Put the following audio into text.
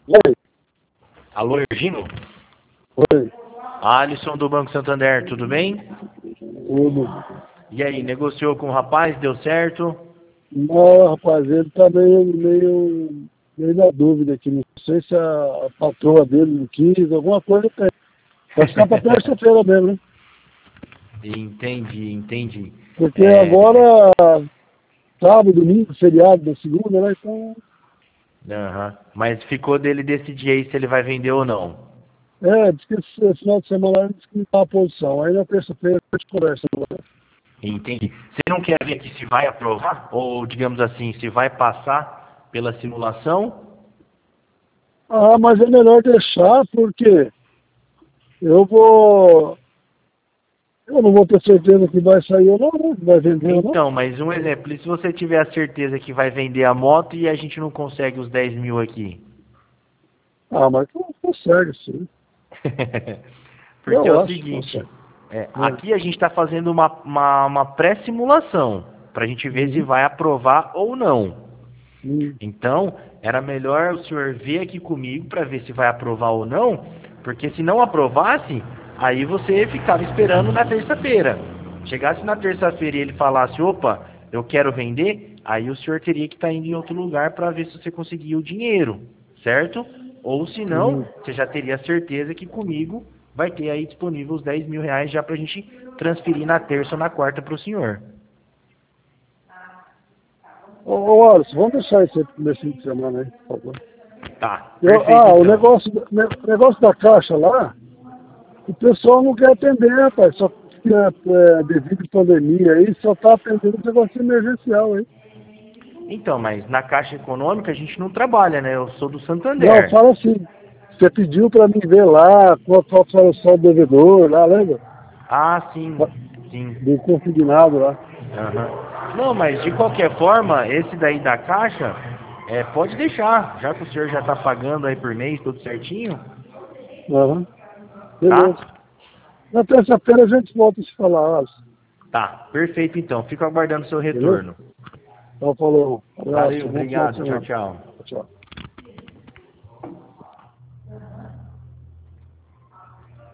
Oi, Alô, Ergino? oi, Alisson do Banco Santander, tudo bem? tudo. E aí, negociou com o rapaz, deu certo? Não, rapaz, ele tá meio na dúvida aqui. Não sei se a patroa dele não quis, alguma coisa tem. Vai ficar pra terça-feira mesmo, né? Entendi. Porque É, agora, sábado, domingo, feriado da segunda, né? Então, aham. Mas ficou dele decidir aí se ele vai vender ou não. diz que esse final de semana ele disse que não tá à posição. Aí na terça-feira a gente conversa. Entendi. Você não quer ver aqui se vai aprovar? Ou, digamos assim, se vai passar pela simulação? Ah, mas é melhor deixar porque eu vou. Eu não vou ter certeza que vai sair ou não, né? Que vai vender ou não. Então, mas um exemplo, e se você tiver a certeza que vai vender a moto e a gente não consegue os 10 mil aqui? Ah, mas consegue, sim. Porque é Eu o acho que seguinte, consegue. É. aqui a gente está fazendo uma pré-simulação para a gente ver se Uhum. vai aprovar ou não. Uhum. Então, era melhor o senhor ver aqui comigo para ver se vai aprovar ou não, porque se não aprovasse, aí você ficava esperando na terça-feira. Chegasse na terça-feira e ele falasse, opa, eu quero vender, aí o senhor teria que estar indo em outro lugar para ver se você conseguia o dinheiro, certo? Ou se não, Uhum. você já teria certeza que comigo vai ter aí disponível os 10 mil reais já para a gente transferir na terça ou na quarta para o senhor. Ô, Alisson, vamos deixar isso aí pro começo de semana aí, por favor. Tá, perfeito O então. negócio da caixa lá, o pessoal não quer atender, rapaz. Só que devido à pandemia aí, só tá atendendo esse negócio emergencial aí. Então, mas na Caixa Econômica a gente não trabalha, né? Eu sou do Não, Santander. fala assim. Você pediu pra mim ver lá qual que era o saldo devedor lá, lembra? Ah, sim, sim. Do consignado lá. Aham. Não, mas de qualquer forma, esse daí da Caixa, pode deixar, já que o senhor já está pagando aí por mês, tudo certinho, Aham. tá? Beleza. Na terça-feira a gente volta a se falar, Alisson. Tá, perfeito então. Fico aguardando o seu Beleza? retorno. Então falou. Abraço, Valeu, bom final de obrigado, tchau, semana. tchau. Tchau.